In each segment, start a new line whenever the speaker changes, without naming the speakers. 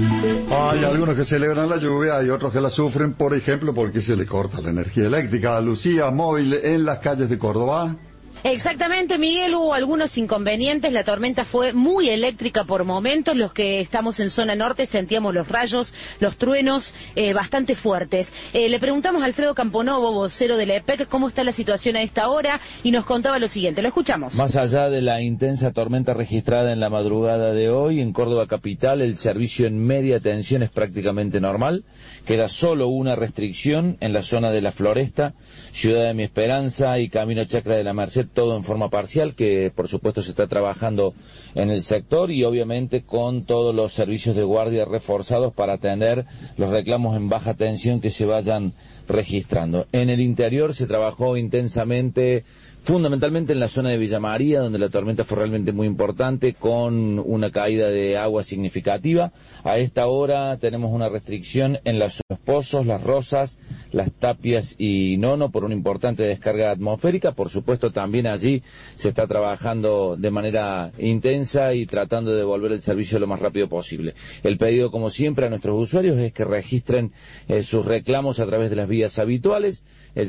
Hay algunos que celebran la lluvia y otros que la sufren, por ejemplo, porque se le corta la energía eléctrica. Lucía, móvil en las calles de Córdoba.
Exactamente, Miguel, hubo algunos inconvenientes, la tormenta fue muy eléctrica por momentos, los que estamos en zona norte sentíamos los rayos, los truenos bastante fuertes. Le preguntamos a Alfredo Camponovo, vocero de la EPEC, cómo está la situación a esta hora y nos contaba lo siguiente, lo escuchamos.
Más allá de la intensa tormenta registrada en la madrugada de hoy en Córdoba capital, el servicio en media tensión es prácticamente normal, queda solo una restricción en la zona de la Floresta, Ciudad de Mi Esperanza y Camino Chacra de la Merced, todo en forma parcial, que por supuesto se está trabajando en el sector y obviamente con todos los servicios de guardia reforzados para atender los reclamos en baja tensión que se vayan registrando. En el interior se trabajó intensamente, fundamentalmente en la zona de Villa María, donde la tormenta fue realmente muy importante, con una caída de agua significativa. A esta hora tenemos una restricción en los Pozos, Las Rosas, Las Tapias y Nono por una importante descarga atmosférica. Por supuesto, también allí se está trabajando de manera intensa y tratando de devolver el servicio lo más rápido posible. El pedido, como siempre, a nuestros usuarios es que registren sus reclamos a través de las vías habituales, el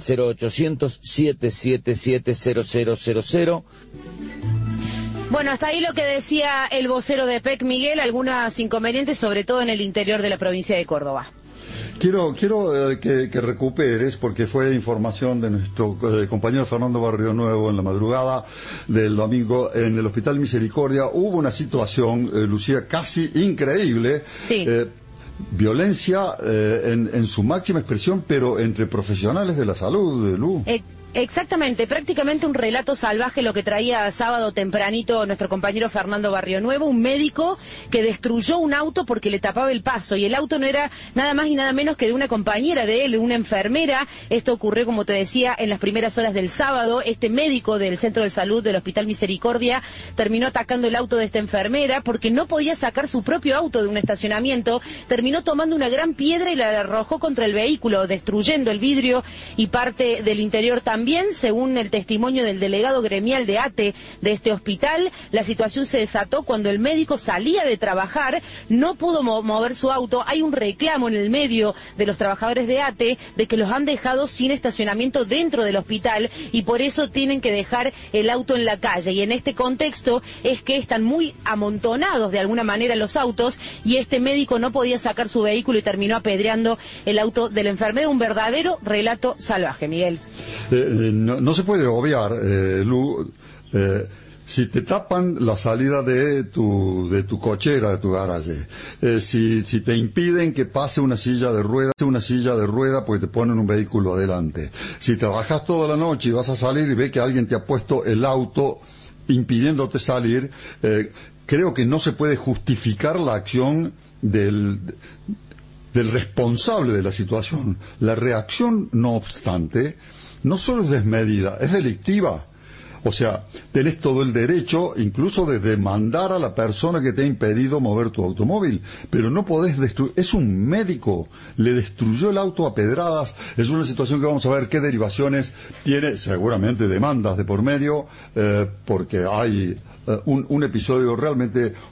0800-777-0000.
Bueno, hasta ahí lo que decía el vocero de PEC, Miguel, algunos inconvenientes, sobre todo en el interior de la provincia de Córdoba.
Quiero que recuperes, porque fue información de nuestro compañero Fernando Barrio Nuevo en la madrugada del domingo en el Hospital Misericordia. Hubo una situación, Lucía, casi increíble.
Sí.
Violencia en su máxima expresión, pero entre profesionales de la salud, Lu.
Exactamente, prácticamente un relato salvaje lo que traía sábado tempranito nuestro compañero Fernando Barrio Nuevo, un médico que destruyó un auto porque le tapaba el paso, y el auto no era nada más y nada menos que de una compañera de él, una enfermera. Esto ocurrió, como te decía, en las primeras horas del sábado. Este médico del Centro de Salud del Hospital Misericordia terminó atacando el auto de esta enfermera porque no podía sacar su propio auto de un estacionamiento, terminó tomando una gran piedra y la arrojó contra el vehículo, destruyendo el vidrio y parte del interior también. Según el testimonio del delegado gremial de ATE de este hospital, la situación se desató cuando el médico salía de trabajar, no pudo mover su auto. Hay un reclamo en el medio de los trabajadores de ATE de que los han dejado sin estacionamiento dentro del hospital y por eso tienen que dejar el auto en la calle. Y en este contexto es que están muy amontonados de alguna manera los autos y este médico no podía sacar su vehículo y terminó apedreando el auto de la enfermera. Un verdadero relato salvaje, Miguel.
No se puede obviar, Lu, si te tapan la salida de tu cochera, de tu garaje, si te impiden que pase una silla de rueda porque te ponen un vehículo adelante, si trabajas toda la noche y vas a salir y ves que alguien te ha puesto el auto impidiéndote salir, creo que no se puede justificar la acción del responsable de la situación. La reacción, no obstante, no solo es desmedida, es delictiva. O sea, tenés todo el derecho incluso de demandar a la persona que te ha impedido mover tu automóvil, pero no podés destruir. Es un médico, le destruyó el auto a pedradas. Es una situación que vamos a ver qué derivaciones tiene, seguramente demandas de por medio, porque hay un episodio realmente